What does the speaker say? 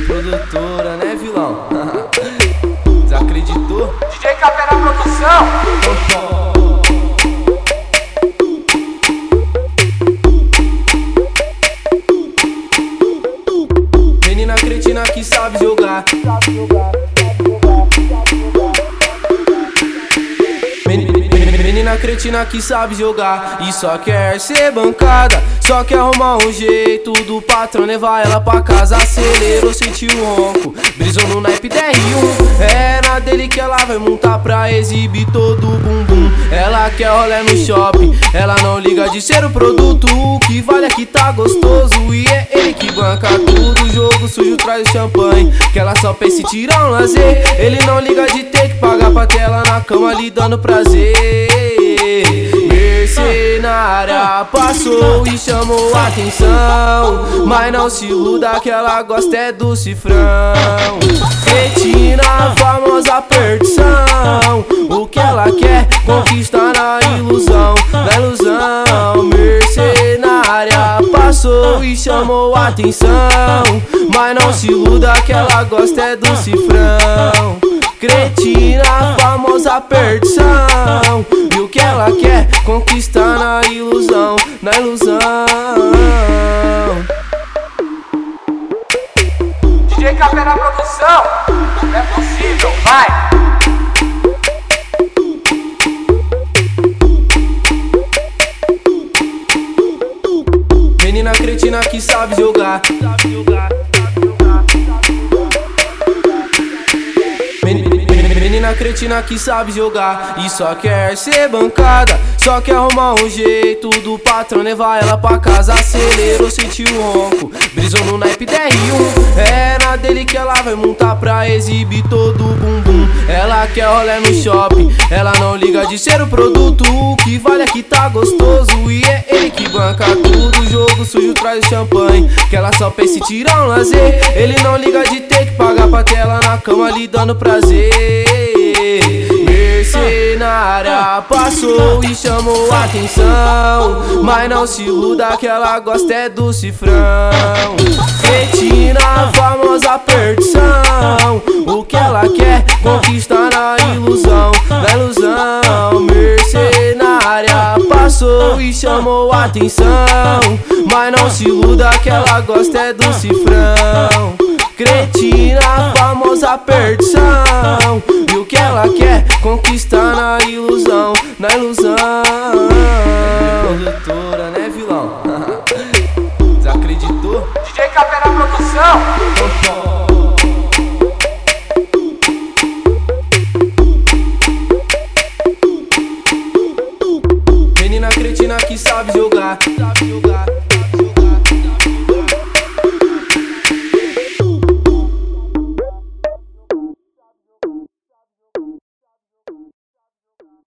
Produtora, né, vilão? Desacreditou? DJ Café na produção. Menina cretina que sabe jogar. Menina cretina que sabe jogar e só quer ser bancada, só quer arrumar um jeito do patrão levar ela pra casa. Acelerou, sentiu o ronco, brisou no naipe DR1. É na dele que ela vai montar pra exibir todo o bumbum. Ela quer rolê no shopping, ela não liga de ser o produto. O que vale é que tá gostoso e é ele que banca tudo. Jogo sujo traz o champanhe, que ela só pensa em tirar um lazer. Ele não liga de ter que pagar pra ter ela na cama lhe dando prazer. Mercenária passou e chamou a atenção, mas não se iluda que ela gosta é do cifrão. Cretina, famosa perdição, o que ela quer conquistar na ilusão, na ilusão. Mercenária passou e chamou a atenção, mas não se iluda que ela gosta é do cifrão. Cretina, famosa perdição, e o que ela quer conquistar na ilusão, na ilusão. DJ Café na produção. É possível, vai. Menina cretina que sabe jogar. Menina cretina que sabe jogar e só quer ser bancada, só quer arrumar um jeito do patrão levar ela pra casa. Acelerou, sentiu o ronco, brisou no naipe DR1. É na dele que ela vai montar pra exibir todo o bumbum. Ela quer rolê no shopping, ela não liga de ser o produto. O que vale é que tá gostoso e é ele que banca tudo. Jogo sujo traz o champanhe, que ela só pensa em tirar um lazer. Ele não liga de ter que pagar pra ter ela na cama lhe dando prazer. Mercenária passou e chamou a atenção, mas não se iluda que ela gosta é do cifrão. Cretina, famosa perdição, o que ela quer conquistar na ilusão, na ilusão. Mercenária passou e chamou a atenção, mas não se iluda que ela gosta é do cifrão. Cretina, famosa perdição, e o que ela quer conquistar na ilusão, na ilusão. Produtora, né, vilão? Desacreditou? DJ Café na produção. Menina cretina que sabe jogar.